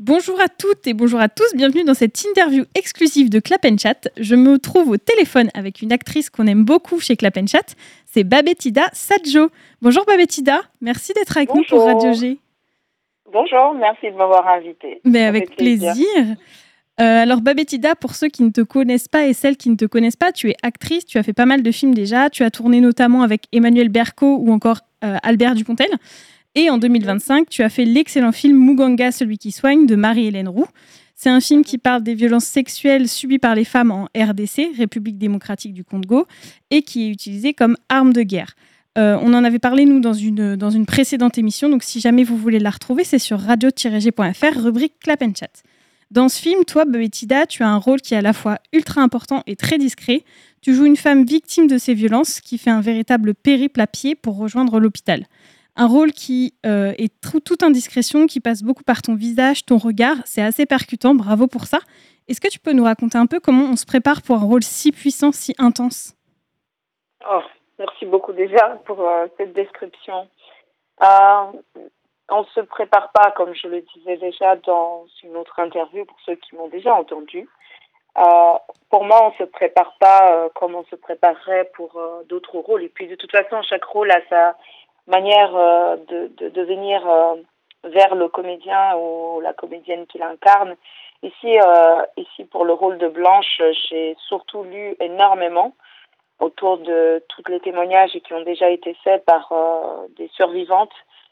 Bonjour à toutes et bonjour à tous, bienvenue dans cette interview exclusive de Clap & Chat. Je me trouve au téléphone avec une actrice qu'on aime beaucoup chez Clap & Chat, c'est Babetida Sadjo. Bonjour Babetida, merci d'être avec nous pour Radio G. Bonjour, merci de m'avoir invitée. Mais avec plaisir. Alors Babetida, pour ceux qui ne te connaissent pas et celles qui ne te connaissent pas, tu es actrice, tu as fait pas mal de films déjà, tu as tourné notamment avec Emmanuel Berco ou encore Albert Dupontel. Et en 2025, tu as fait l'excellent film Muganga, celui qui soigne, de Marie-Hélène Roux. C'est un film qui parle des violences sexuelles subies par les femmes en RDC, République démocratique du Congo, et qui est utilisé comme arme de guerre. On en avait parlé, nous, dans une précédente émission, donc si jamais vous voulez la retrouver, c'est sur radio-g.fr, rubrique Clap & Chat. Dans ce film, toi, Babetida, tu as un rôle qui est à la fois ultra important et très discret. Tu joues une femme victime de ces violences qui fait un véritable périple à pied pour rejoindre l'hôpital. Un rôle qui est toute indiscrétion, qui passe beaucoup par ton visage, ton regard. C'est assez percutant, bravo pour ça. Est-ce que tu peux nous raconter un peu comment on se prépare pour un rôle si puissant, si intense ? Merci beaucoup déjà pour cette description. On ne se prépare pas, comme je le disais déjà dans une autre interview, pour ceux qui m'ont déjà entendu. Pour moi, on ne se prépare pas comme on se préparerait pour d'autres rôles. Et puis, de toute façon, chaque rôle a sa manière de venir vers le comédien ou la comédienne qui l'incarne. Ici, pour le rôle de Blanche, j'ai surtout lu énormément autour de tous les témoignages qui ont déjà été faits par des survivantes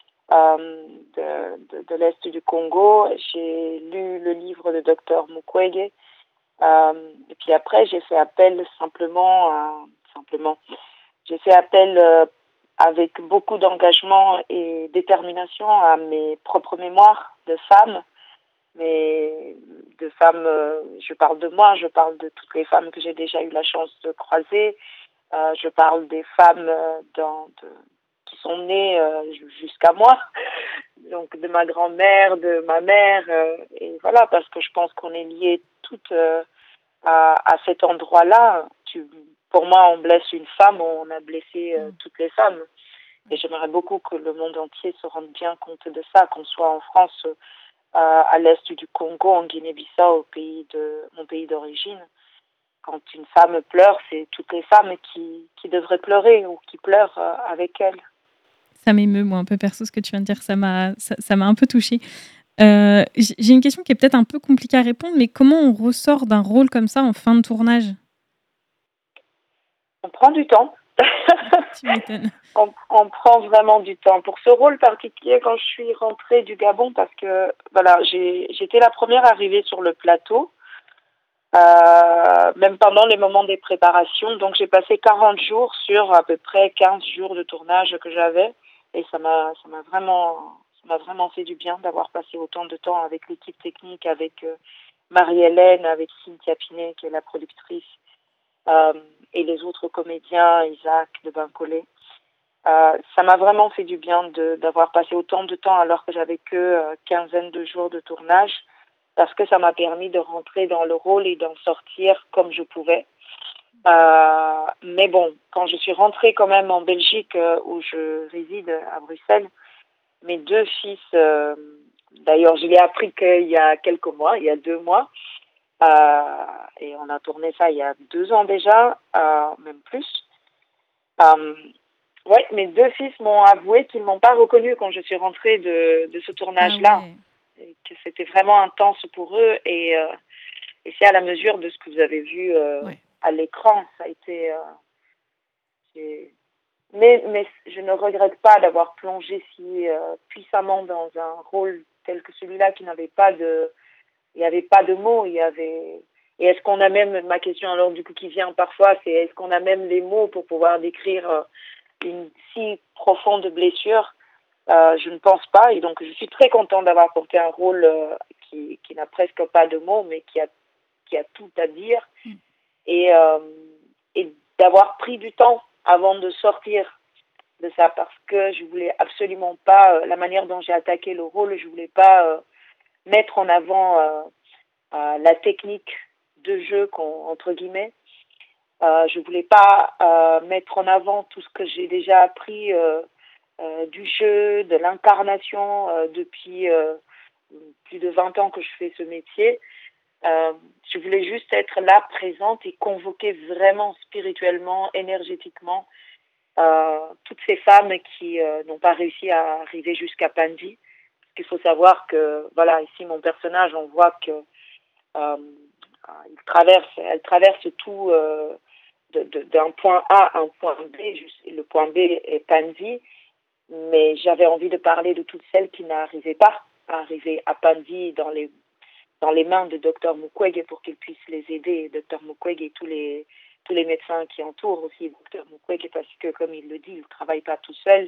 de l'Est du Congo. J'ai lu le livre de Dr Mukwege. Et puis après, j'ai fait appel j'ai fait appel avec beaucoup d'engagement et détermination à mes propres mémoires de femmes. Mais de femmes, je parle de moi, je parle de toutes les femmes que j'ai déjà eu la chance de croiser. Je parle des femmes qui sont nées jusqu'à moi, donc de ma grand-mère, de ma mère, et voilà, parce que je pense qu'on est liées toutes à cet endroit-là. Pour moi, on blesse une femme, on a blessé toutes les femmes. Et j'aimerais beaucoup que le monde entier se rende bien compte de ça, qu'on soit en France, à l'est du Congo, en Guinée-Bissau, mon pays d'origine. Quand une femme pleure, c'est toutes les femmes qui devraient pleurer ou qui pleurent avec elle. Ça m'émeut, moi, un peu perso, ce que tu viens de dire. Ça m'a un peu touchée. J'ai une question qui est peut-être un peu compliquée à répondre, mais comment on ressort d'un rôle comme ça en fin de tournage ? On prend du temps. Tu m'étonnes. On prend vraiment du temps. Pour ce rôle particulier, quand je suis rentrée du Gabon, parce que voilà, j'étais la première arrivée sur le plateau, même pendant les moments des préparations. Donc j'ai passé 40 jours sur à peu près 15 jours de tournage que j'avais. Et ça m'a vraiment fait du bien d'avoir passé autant de temps avec l'équipe technique, avec Marie-Hélène, avec Cynthia Pinet, qui est la productrice, et les autres comédiens, Isaac de Bancolé. Ça m'a vraiment fait du bien d'avoir passé autant de temps alors que j'avais que quinzaine de jours de tournage, parce que ça m'a permis de rentrer dans le rôle et d'en sortir comme je pouvais. Mais bon, quand je suis rentrée quand même en Belgique, où je réside à Bruxelles, mes deux fils, d'ailleurs je l'ai appris qu'il y a quelques mois, il y a 2 mois, et on a tourné ça il y a 2 ans déjà, même plus. Ouais, mes 2 fils m'ont avoué qu'ils ne m'ont pas reconnue quand je suis rentrée de ce tournage-là. Ah ouais. Et que c'était vraiment intense pour eux, et c'est à la mesure de ce que vous avez vu à l'écran. Ça a été... Mais je ne regrette pas d'avoir plongé si puissamment dans un rôle tel que celui-là qui n'avait pas de... Il n'y avait pas de mots, il y avait... Et est-ce qu'on a même... Ma question alors du coup qui vient parfois, c'est est-ce qu'on a même les mots pour pouvoir décrire une si profonde blessure? Je ne pense pas, et donc je suis très contente d'avoir porté un rôle qui n'a presque pas de mots, mais qui a tout à dire, et d'avoir pris du temps avant de sortir de ça, parce que je voulais absolument pas, la manière dont j'ai attaqué le rôle, je voulais pas mettre en avant la technique de jeu, entre guillemets. Je voulais pas mettre en avant tout ce que j'ai déjà appris du jeu, de l'incarnation depuis plus de 20 ans que je fais ce métier. Je voulais juste être là, présente et convoquer vraiment spirituellement, énergétiquement toutes ces femmes qui n'ont pas réussi à arriver jusqu'à Pandi. Parce qu'il faut savoir que, voilà, ici mon personnage, on voit que elle traverse tout d'un point A à un point B. Le point B est Pandi, mais j'avais envie de parler de toutes celles qui n'arrivaient pas à arriver à Pandi dans les mains de Dr Mukwege pour qu'il puisse les aider, Dr Mukwege et tous les médecins qui entourent aussi Dr Mukwege, parce que, comme il le dit, il ne travaille pas tout seul.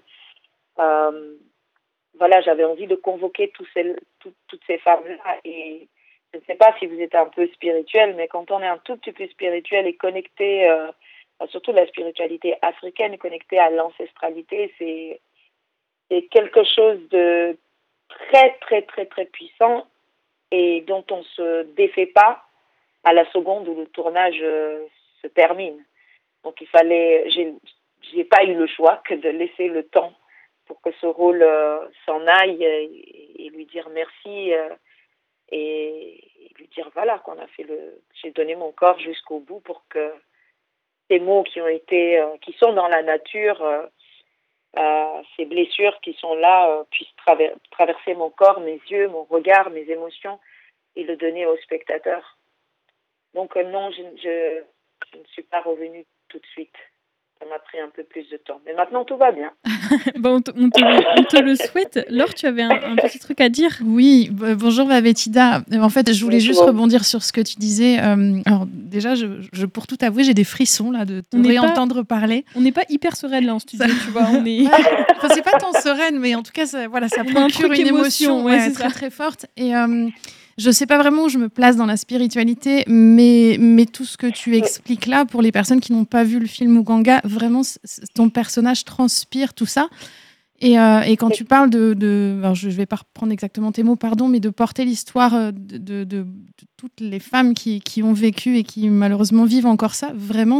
Voilà, j'avais envie de convoquer toutes ces femmes-là. Et je ne sais pas si vous êtes un peu spirituel, mais quand on est un tout petit peu spirituel et connecté, surtout la spiritualité africaine, connectée à l'ancestralité, c'est quelque chose de très, très, très, très puissant et dont on ne se défait pas à la seconde où le tournage se termine. Donc j'ai pas eu le choix que de laisser le temps pour que ce rôle s'en aille et lui dire merci et lui dire voilà qu'on a fait j'ai donné mon corps jusqu'au bout pour que ces mots qui sont dans la nature, ces blessures qui sont là puissent traverser mon corps, mes yeux, mon regard, mes émotions et le donner au spectateur. Donc non, je ne suis pas revenue tout de suite. Ça m'a pris un peu plus de temps. Mais maintenant, tout va bien. On te le souhaite. Laure, tu avais un petit truc à dire ? Oui, bonjour Babetida. En fait, je voulais juste rebondir sur ce que tu disais. Alors déjà, pour tout avouer, j'ai des frissons là de te réentendre parler. On n'est pas hyper sereine là en studio, tu vois. Enfin, c'est pas tant sereine, mais en tout cas, ça procure une émotion c'est très très forte. Et je sais pas vraiment où je me place dans la spiritualité, mais tout ce que tu expliques là, pour les personnes qui n'ont pas vu le film Muganga, vraiment, ton personnage transpire tout ça. Et quand tu parles alors je vais pas reprendre exactement tes mots, pardon, mais de porter l'histoire de toutes les femmes qui ont vécu et qui malheureusement vivent encore ça, vraiment,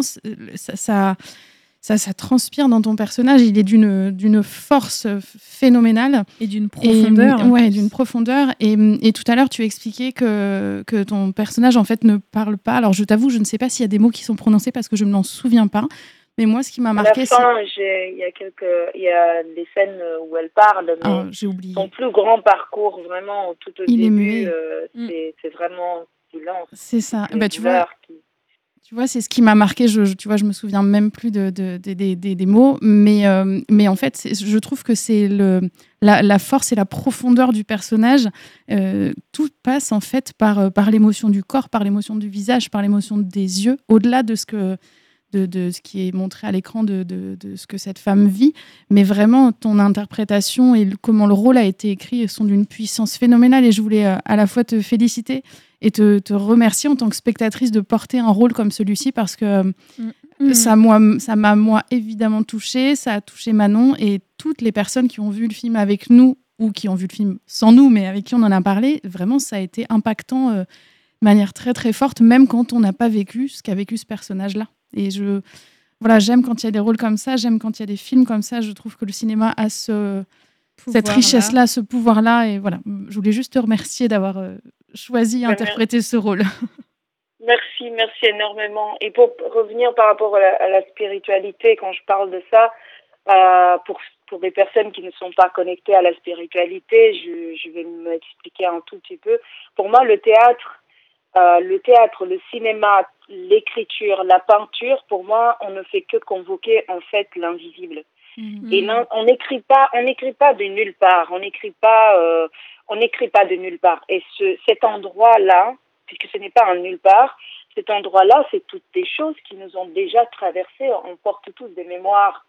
ça transpire dans ton personnage. Il est d'une force phénoménale. Et d'une profondeur. D'une profondeur. Et tout à l'heure, tu expliquais que ton personnage, en fait, ne parle pas. Alors, je t'avoue, je ne sais pas s'il y a des mots qui sont prononcés parce que je ne m'en souviens pas. Mais moi, ce qui m'a marqué, c'est... il y a des scènes où elle parle, mais j'ai oublié. Son plus grand parcours, vraiment, tout au début, c'est vraiment silence. C'est ça. Tu vois, c'est ce qui m'a marqué. Tu vois, je me souviens même plus des mots, mais en fait, je trouve que c'est la force et la profondeur du personnage. Tout passe en fait par l'émotion du corps, par l'émotion du visage, par l'émotion des yeux, au-delà de ce qui est montré à l'écran, de ce que cette femme vit. Mais vraiment, ton interprétation et comment le rôle a été écrit sont d'une puissance phénoménale. Et je voulais à la fois te féliciter et te remercier en tant que spectatrice de porter un rôle comme celui-ci, parce que ça m'a moi évidemment touchée, ça a touché Manon et toutes les personnes qui ont vu le film avec nous ou qui ont vu le film sans nous, mais avec qui on en a parlé. Vraiment, ça a été impactant de manière très très forte, même quand on n'a pas vécu ce qu'a vécu ce personnage-là. Et j'aime quand il y a des rôles comme ça, j'aime quand il y a des films comme ça. Je trouve que le cinéma a cette richesse-là, ce pouvoir-là. Et voilà, je voulais juste te remercier d'avoir choisi et interprété ce rôle. Merci énormément. Et pour revenir par rapport à la spiritualité, quand je parle de ça, pour des personnes qui ne sont pas connectées à la spiritualité, je vais m'expliquer un tout petit peu. Pour moi, le théâtre, le cinéma, l'écriture, la peinture, pour moi, on ne fait que convoquer en fait l'invisible. Et là, on n'écrit pas de nulle part. On n'écrit pas de nulle part. Et cet endroit-là, puisque ce n'est pas un nulle part, cet endroit-là, c'est toutes des choses qui nous ont déjà traversées. On porte tous des mémoires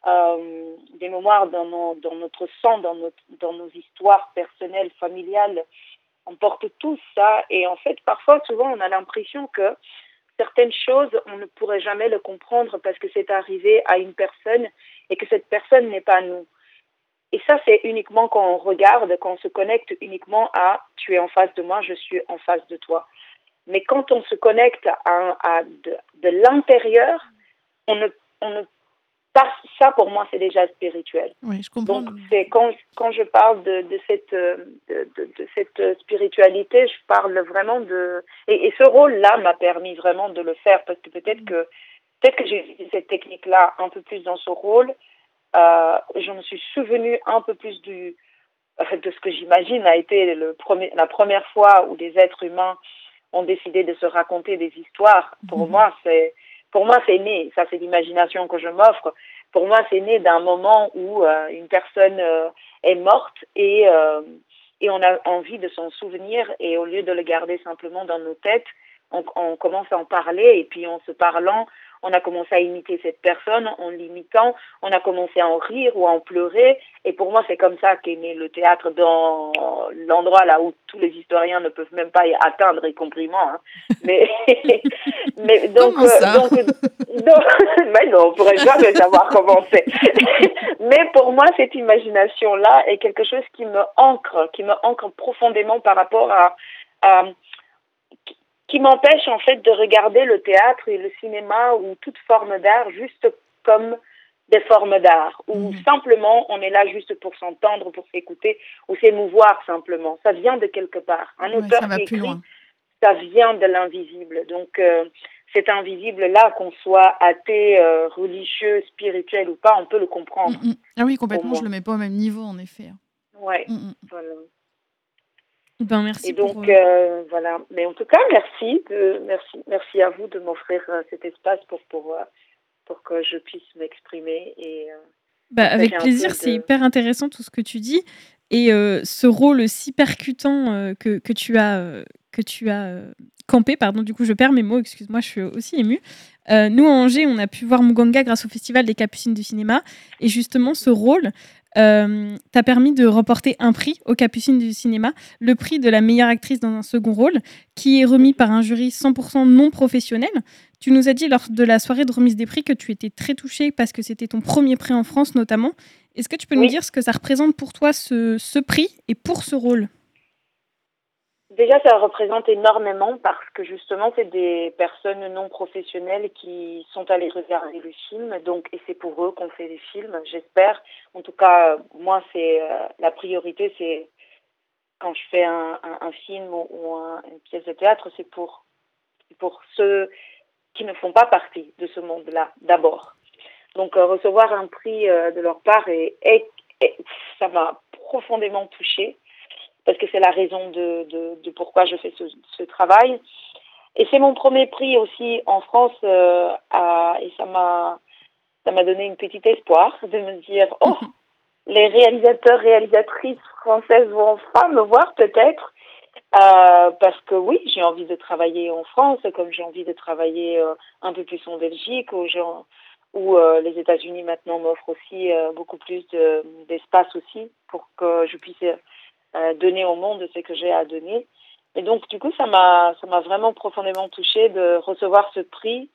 dans notre sang, dans nos histoires personnelles, familiales. On porte tous ça. Et en fait, souvent, on a l'impression que certaines choses, on ne pourrait jamais le comprendre parce que c'est arrivé à une personne et que cette personne n'est pas nous. Et ça, c'est uniquement quand on regarde, quand on se connecte uniquement à « tu es en face de moi, je suis en face de toi ». Mais quand on se connecte de l'intérieur, on ne ça, pour moi, c'est déjà spirituel. Oui, je comprends. Donc, c'est quand je parle de cette spiritualité, je parle vraiment de... Et ce rôle-là m'a permis vraiment de le faire, parce que peut-être que j'ai utilisé cette technique-là un peu plus dans ce rôle. Je me suis souvenue un peu plus de ce que j'imagine a été la première fois où des êtres humains ont décidé de se raconter des histoires. Pour moi, c'est né. Ça, c'est l'imagination que je m'offre. Pour moi, c'est né d'un moment où une personne est morte et on a envie de s'en souvenir, et au lieu de le garder simplement dans nos têtes, on commence à en parler, et puis en se parlant, on a commencé à imiter cette personne. En l'imitant, on a commencé à en rire ou à en pleurer. Et pour moi, c'est comme ça qu'est né le théâtre, dans l'endroit là où tous les historiens ne peuvent même pas y atteindre, y compris moi. Hein. Mais donc, mais non, on pourrait jamais savoir comment c'est. Mais pour moi, cette imagination-là est quelque chose qui me ancre profondément par rapport à qui m'empêche en fait de regarder le théâtre et le cinéma ou toute forme d'art juste comme des formes d'art, où simplement on est là juste pour s'entendre, pour s'écouter, ou s'émouvoir simplement. Ça vient de quelque part. Un auteur qui écrit, ça vient de l'invisible. Donc cet invisible-là, qu'on soit athée, religieux, spirituel ou pas, on peut le comprendre. Ah oui, complètement, je le mets pas au même niveau en effet. Ouais, voilà. Ben, merci. Et donc, voilà. Mais en tout cas, merci à vous de m'offrir cet espace pour que je puisse m'exprimer. Et, avec plaisir, c'est hyper intéressant tout ce que tu dis. Et ce rôle si percutant que tu as campé, pardon, du coup je perds mes mots, excuse-moi, je suis aussi émue. Nous, à Angers, on a pu voir Muganga grâce au Festival des Capucines du cinéma. Et justement, ce rôle t'a permis de remporter un prix aux Capucines du cinéma, le prix de la meilleure actrice dans un second rôle, qui est remis par un jury 100% non professionnel. Tu nous as dit lors de la soirée de remise des prix que tu étais très touchée parce que c'était ton premier prix en France notamment. Est-ce que tu peux nous dire ce que ça représente pour toi, ce prix, et pour ce rôle ? Déjà, ça représente énormément parce que justement, c'est des personnes non professionnelles qui sont allées regarder le film. Donc, et c'est pour eux qu'on fait des films, j'espère. En tout cas, moi, c'est la priorité, c'est quand je fais un film ou une pièce de théâtre, c'est pour ceux qui ne font pas partie de ce monde-là, d'abord. Donc, recevoir un prix de leur part, ça m'a profondément touchée, parce que c'est la raison de pourquoi je fais ce travail. Et c'est mon premier prix aussi en France, et ça m'a donné une petite espoir de me dire, les réalisateurs, réalisatrices françaises vont enfin me voir peut-être, parce que oui, j'ai envie de travailler en France, comme j'ai envie de travailler un peu plus en Belgique, où les États-Unis maintenant m'offrent aussi beaucoup plus d'espace aussi pour que je puisse donner au monde ce que j'ai à donner. Et donc, du coup, ça m'a vraiment profondément touchée de recevoir ce prix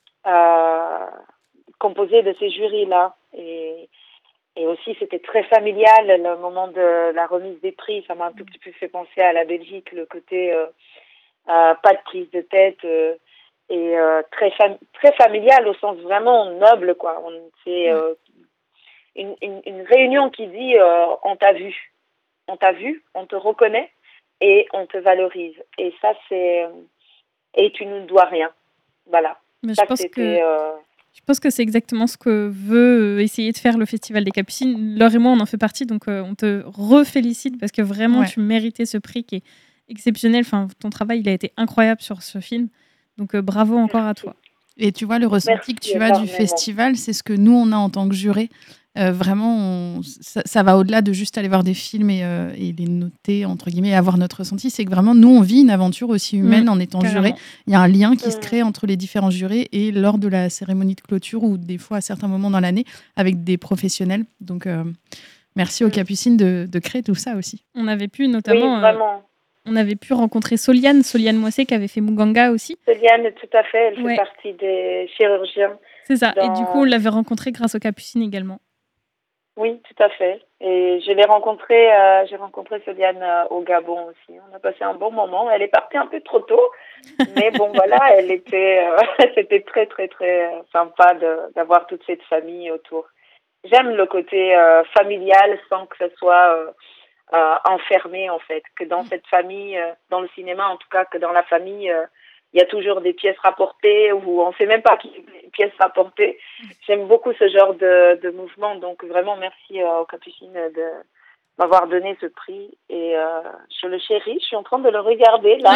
composé de ces jurys-là. Et aussi, c'était très familial, le moment de la remise des prix. Ça m'a un tout petit peu fait penser à la Belgique, le côté pas de prise de tête et très familial au sens vraiment noble, quoi. C'est une réunion qui dit on t'a vu, on te reconnaît et on te valorise. Et ça, et tu ne nous dois rien. Voilà. Mais je pense que c'est exactement ce que veut essayer de faire le Festival des Capucines. Laure et moi, on en fait partie, donc on te refélicite parce que vraiment, tu méritais ce prix qui est exceptionnel. Enfin, ton travail, il a été incroyable sur ce film. Donc, bravo encore à toi. Et tu vois, le ressenti que tu as du festival, c'est ce que nous, on a en tant que juré. Vraiment, ça va au-delà de juste aller voir des films et les noter, entre guillemets, et avoir notre ressenti. C'est que vraiment, nous, on vit une aventure aussi humaine en étant juré. Il y a un lien qui se crée entre les différents jurés et lors de la cérémonie de clôture ou des fois à certains moments dans l'année avec des professionnels. Donc, merci aux Capucines de créer tout ça aussi. On avait pu notamment... on avait pu rencontrer Soliane Moissé qui avait fait Muganga aussi. Soliane, tout à fait, elle fait partie des chirurgiens. C'est ça, et du coup, on l'avait rencontrée grâce aux Capucines également. Oui, tout à fait. Et j'ai rencontré Soliane au Gabon aussi. On a passé un bon moment. Elle est partie un peu trop tôt, mais bon, voilà, c'était très, très, très sympa d'avoir toute cette famille autour. J'aime le côté familial sans que ce soit enfermé, en fait. Que dans cette famille, dans le cinéma, en tout cas, que dans la famille, il y a toujours des pièces rapportées ou on ne sait même pas qui les pièces rapportées. J'aime beaucoup ce genre de mouvement. Donc, vraiment, merci aux Capucines de m'avoir donné ce prix. Et je le chéris. Je suis en train de le regarder, là.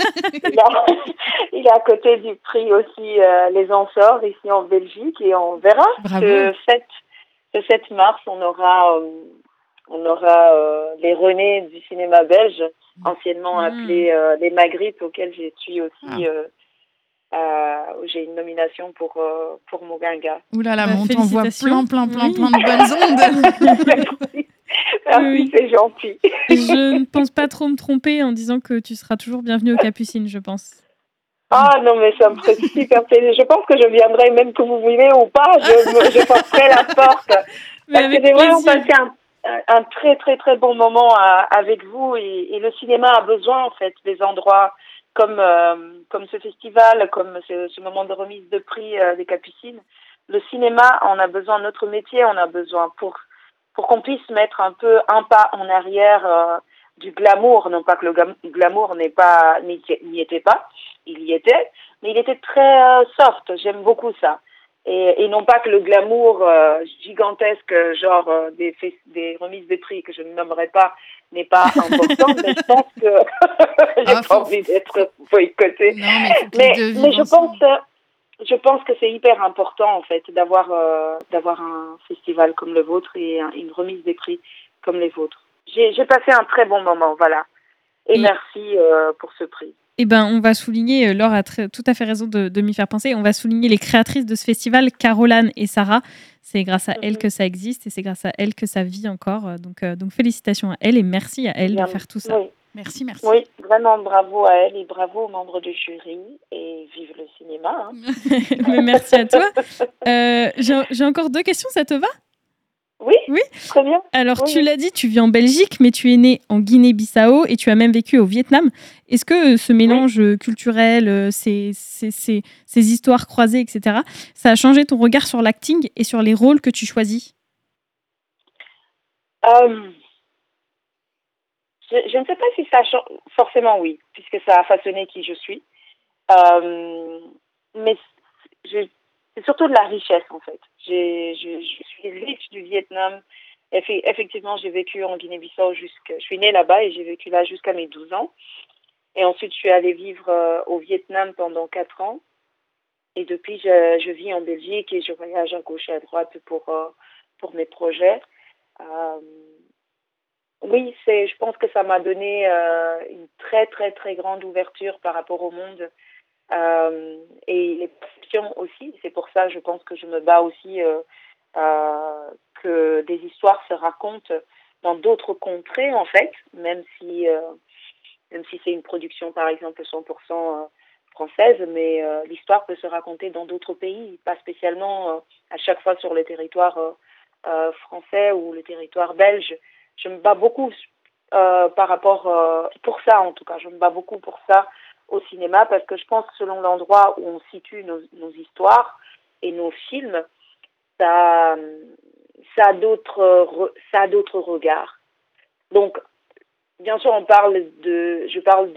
Il est à côté du prix aussi Les Ansors, ici en Belgique. Et on verra Bravo. ce 7 mars, on aura les Renés du cinéma belge, anciennement appelés les Magritte, auxquels je suis aussi. J'ai une nomination pour Moginga. Ouh là là, on t'envoie plein Oui. de bonnes ondes. Merci, Oui. c'est gentil. Je ne pense pas trop me tromper en disant que tu seras toujours bienvenue aux Capucines, je pense. Ah non, mais ça me ferait super plaisir. Je pense que je viendrai même que vous voulez ou pas. Je passerai la porte. Mais Parce que j'ai vraiment passé un très, très, très bon moment avec vous. Et le cinéma a besoin, en fait, des endroits comme ce festival, comme ce moment de remise de prix des Capucines. Le cinéma, on a besoin, notre métier, on a besoin pour qu'on puisse mettre un peu un pas en arrière du glamour. Non pas que le glamour n'y était pas, il y était, mais il était très soft. J'aime beaucoup ça. Et non pas que le glamour gigantesque, genre des remises de prix que je ne nommerai pas, n'est pas important, mais je pense que j'ai pas envie d'être boycottée. Mais je pense que c'est hyper important en fait d'avoir un festival comme le vôtre et une remise des prix comme les vôtres. J'ai passé un très bon moment, voilà. Et merci pour ce prix. Eh ben, on va souligner, Laure a tout à fait raison de m'y faire penser, on va souligner les créatrices de ce festival, Caroline et Sarah. C'est grâce à elles que ça existe et c'est grâce à elles que ça vit encore. Donc félicitations à elles et merci à elles de faire tout ça. Oui. Merci. Oui, vraiment bravo à elle et bravo aux membres du jury et vive le cinéma. Hein. Mais merci à toi. J'ai encore 2 questions, ça te va ? Oui, très bien. Alors, tu l'as dit, tu vis en Belgique, mais tu es né en Guinée-Bissau et tu as même vécu au Vietnam. Est-ce que ce mélange culturel, ces histoires croisées, etc., ça a changé ton regard sur l'acting et sur les rôles que tu choisis ? Je ne sais pas si ça change. Forcément, oui, puisque ça a façonné qui je suis. Mais c'est surtout de la richesse, en fait. Je suis riche du Vietnam. Effectivement, j'ai vécu en Guinée-Bissau je suis née là-bas et j'ai vécu là jusqu'à mes 12 ans. Et ensuite, je suis allée vivre au Vietnam pendant 4 ans. Et depuis, je vis en Belgique et je voyage à gauche et à droite pour mes projets. Oui, je pense que ça m'a donné une très, très, très grande ouverture par rapport au monde et les perceptions aussi. C'est pour ça, je pense que je me bats aussi que des histoires se racontent dans d'autres contrées, en fait, même si c'est une production, par exemple, 100% française, mais l'histoire peut se raconter dans d'autres pays, pas spécialement à chaque fois sur le territoire français ou le territoire belge. Je me bats beaucoup par rapport, pour ça en tout cas, je me bats beaucoup pour ça au cinéma parce que je pense que selon l'endroit où on situe nos histoires et nos films, ça a d'autres regards. Donc, bien sûr, je parle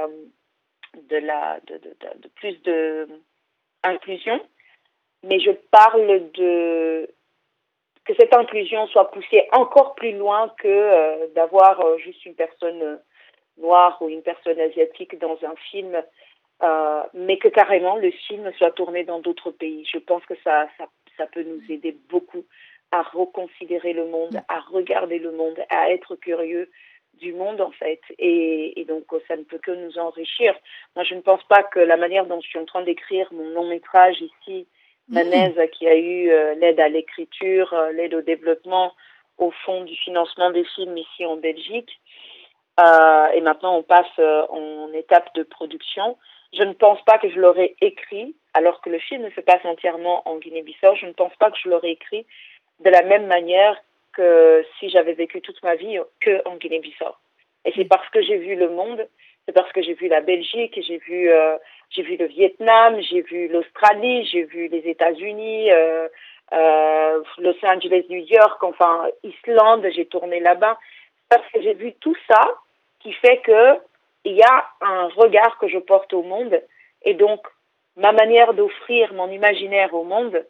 de plus de inclusion, mais je parle que cette inclusion soit poussée encore plus loin que d'avoir juste une personne noire ou une personne asiatique dans un film, mais que carrément le film soit tourné dans d'autres pays. Je pense que ça peut nous aider beaucoup à reconsidérer le monde, à regarder le monde, à être curieux du monde en fait, et donc ça ne peut que nous enrichir. Moi, je ne pense pas que la manière dont je suis en train d'écrire mon long métrage ici, Manaise, qui a eu l'aide à l'écriture, l'aide au développement, au fond du financement des films ici en Belgique. Et maintenant, on passe en étape de production. Je ne pense pas que je l'aurais écrit, alors que le film se passe entièrement en Guinée-Bissau. Je ne pense pas que je l'aurais écrit de la même manière que si j'avais vécu toute ma vie qu'en Guinée-Bissau. Et c'est parce que j'ai vu le monde, c'est parce que j'ai vu la Belgique, j'ai vu le Vietnam, j'ai vu l'Australie, j'ai vu les États-Unis, Los Angeles, New York, enfin Islande, j'ai tourné là-bas. Parce que j'ai vu tout ça qui fait que il y a un regard que je porte au monde et donc ma manière d'offrir mon imaginaire au monde,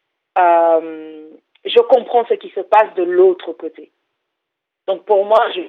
je comprends ce qui se passe de l'autre côté. Donc pour moi, je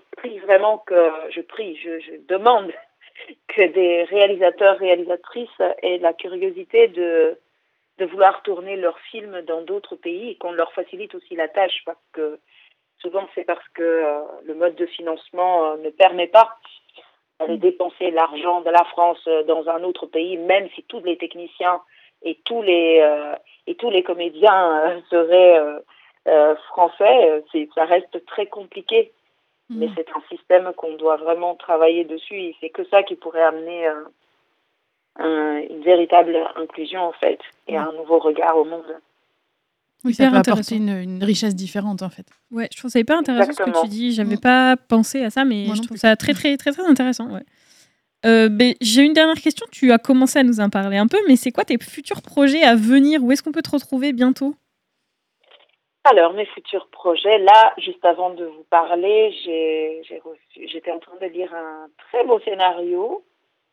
demande que des réalisateurs, réalisatrices aient la curiosité de vouloir tourner leurs films dans d'autres pays et qu'on leur facilite aussi la tâche parce que souvent c'est parce que le mode de financement ne permet pas d'aller dépenser l'argent de la France dans un autre pays, même si tous les techniciens et tous les comédiens seraient français, ça reste très compliqué. Mais c'est un système qu'on doit vraiment travailler dessus et c'est que ça qui pourrait amener une véritable inclusion en fait et un nouveau regard au monde. Oui, ça peut apporter une richesse différente en fait. Ouais, je trouve ça hyper intéressant ce que tu dis. J'avais pas pensé à ça, mais je trouve ça très très très très intéressant. Ouais. J'ai une dernière question. Tu as commencé à nous en parler un peu, mais c'est quoi tes futurs projets à venir? Où est-ce qu'on peut te retrouver bientôt? Alors, mes futurs projets, là, juste avant de vous parler, j'étais en train de lire un très beau scénario.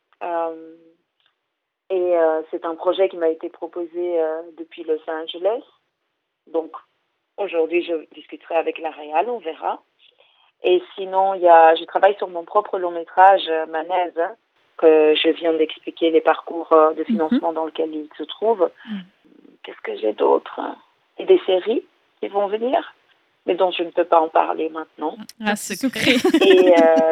C'est un projet qui m'a été proposé depuis Los Angeles. Donc, aujourd'hui, je discuterai avec la réal, on verra. Et sinon, je travaille sur mon propre long-métrage, Manaise, que je viens d'expliquer les parcours de financement dans lequel il se trouve. Qu'est-ce que j'ai d'autre? Et des séries qui vont venir, mais dont je ne peux pas en parler maintenant. Ah, c'est secret. Et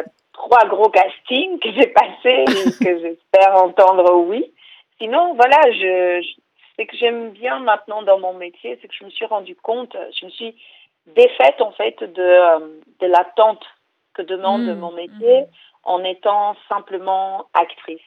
3 gros castings que j'ai passés et que j'espère entendre oui. Sinon, voilà, c'est que j'aime bien maintenant dans mon métier, c'est que je me suis rendu compte, je me suis défaite en fait de l'attente que demande mon métier en étant simplement actrice.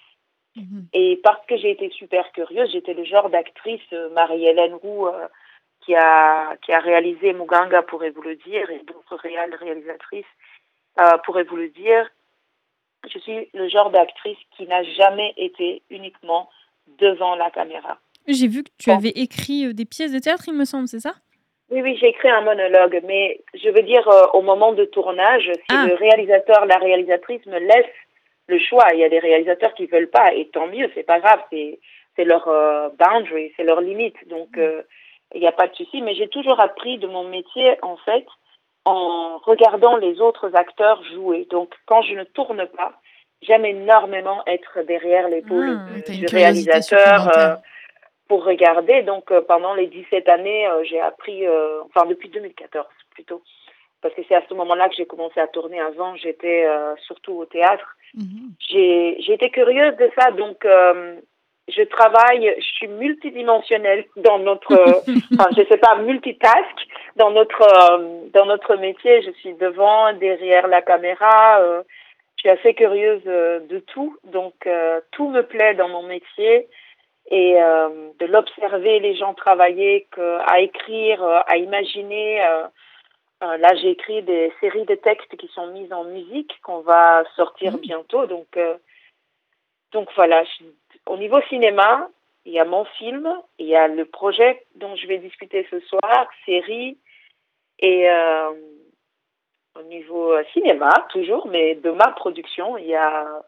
Et parce que j'ai été super curieuse, j'étais le genre d'actrice, Marie-Hélène Roux, qui a réalisé Muganga, pourrait vous le dire, et d'autres réalisatrices pourraient vous le dire. Je suis le genre d'actrice qui n'a jamais été uniquement devant la caméra. J'ai vu que tu avais écrit des pièces de théâtre, il me semble, c'est ça? Oui, j'ai écrit un monologue, mais je veux dire, au moment de tournage, si le réalisateur, la réalisatrice me laisse le choix, il y a des réalisateurs qui veulent pas, et tant mieux, c'est pas grave, c'est leur boundary, c'est leur limite, donc il n'y a pas de souci, mais j'ai toujours appris de mon métier, en fait, en regardant les autres acteurs jouer. Donc, quand je ne tourne pas, j'aime énormément être derrière l'épaule du réalisateur pour regarder. Donc, pendant les 17 années, j'ai appris, depuis 2014 plutôt, parce que c'est à ce moment-là que j'ai commencé à tourner. Avant, j'étais surtout au théâtre. J'ai été curieuse de ça, donc je suis multidimensionnelle dans notre, je sais pas, multitask dans notre métier. Je suis devant, derrière la caméra. Je suis assez curieuse de tout, donc tout me plaît dans mon métier et de l'observer les gens travailler, à écrire, à imaginer. Là, j'ai écrit des séries de textes qui sont mises en musique qu'on va sortir bientôt, donc voilà. Au niveau cinéma, il y a mon film, il y a le projet dont je vais discuter ce soir, série, et au niveau cinéma, toujours, mais de ma production, il y a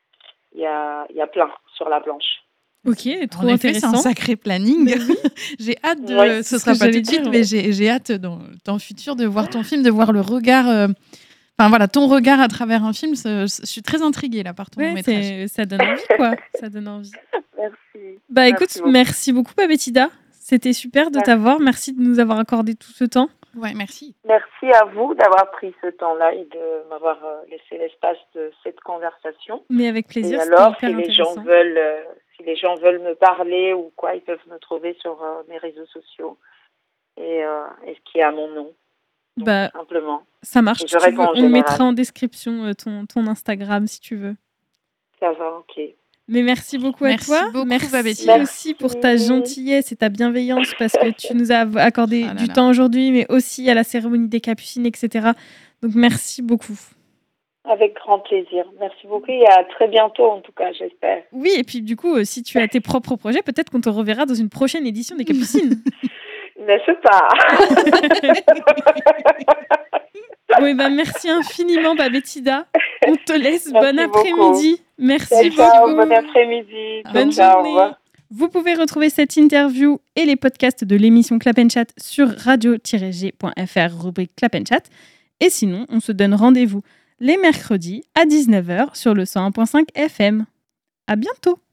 plein sur la planche. Ok, trop intéressant. C'est un sacré planning. J'ai hâte de... ce sera pas tout de suite, mais j'ai hâte dans le futur de voir ton film, de voir le regard... ton regard à travers un film, je suis très intriguée là par ton long-métrage. Ça donne envie, quoi. Ça donne envie. Merci. Écoute, merci beaucoup, Babetida. C'était super de t'avoir. Merci de nous avoir accordé tout ce temps. Ouais, merci. Merci à vous d'avoir pris ce temps-là et de m'avoir laissé l'espace de cette conversation. Mais avec plaisir. Et alors, si les gens veulent me parler ou quoi, ils peuvent me trouver sur mes réseaux sociaux et ce qui est à mon nom. Donc, simplement. Ça marche. On mettra en description ton Instagram si tu veux. Ça va, ok. Mais merci beaucoup à toi. Merci aussi pour ta gentillesse et ta bienveillance parce que tu nous as accordé du temps aujourd'hui, mais aussi à la cérémonie des Capucines, etc. Donc merci beaucoup. Avec grand plaisir. Merci beaucoup et à très bientôt en tout cas, j'espère. Oui, et puis du coup, si tu as tes propres projets, peut-être qu'on te reverra dans une prochaine édition des Capucines. N'est-ce pas? Oui, merci infiniment, Babetida. On te laisse. Bon après-midi. Merci beaucoup. Bon après-midi. Bonne journée. Vous pouvez retrouver cette interview et les podcasts de l'émission Clap & Chat sur radio-g.fr, rubrique Clap & Chat. Et sinon, on se donne rendez-vous les mercredis à 19h sur le 101.5 FM. À bientôt.